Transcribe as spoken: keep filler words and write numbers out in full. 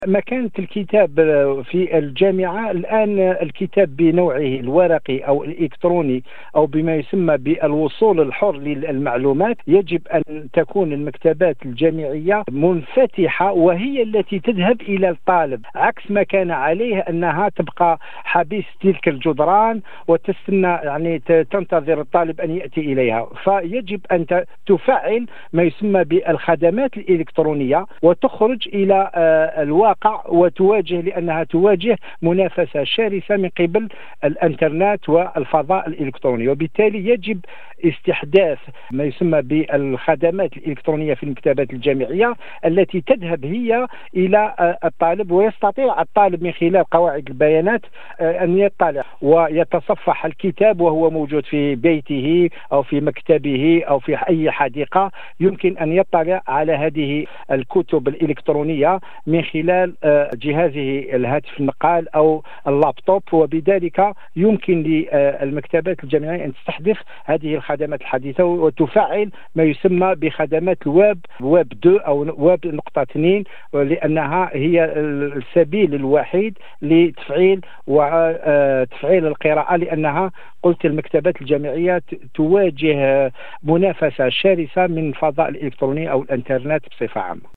مكانة الكتاب في الجامعة الآن، الكتاب بنوعه الورقي أو الإلكتروني أو بما يسمى بالوصول الحر للمعلومات، يجب أن تكون المكتبات الجامعية منفتحة وهي التي تذهب إلى الطالب، عكس ما كان عليه أنها تبقى حبيس تلك الجدران وتستنى، يعني تنتظر الطالب أن يأتي إليها. فيجب أن تفعل ما يسمى بالخدمات الإلكترونية وتخرج إلى الواقع وتواجه، لأنها تواجه منافسة شرسة من قبل الانترنت والفضاء الإلكتروني، وبالتالي يجب استحداث ما يسمى بالخدمات الإلكترونية في المكتبات الجامعية التي تذهب هي إلى الطالب، ويستطيع الطالب من خلال قواعد البيانات أن يطلع ويتصفح الكتاب وهو موجود في بيته أو في مكتبه أو في أي حديقة. يمكن أن يطلع على هذه الكتب الإلكترونية من خلال جهازه الهاتف النقال أو اللابتوب، وبذلك يمكن للمكتبات الجامعية أن تستحدث هذه الخدمات الحديثة وتفعل ما يسمى بخدمات الويب ويب اثنين أو ويب نقطة اثنين، لأنها هي السبيل الوحيد لتفعيل وتفعيل القراءة، لأنها قلت المكتبات الجامعية تواجه منافسة شرسة من الفضاء الإلكتروني أو الإنترنت بصفة عامة.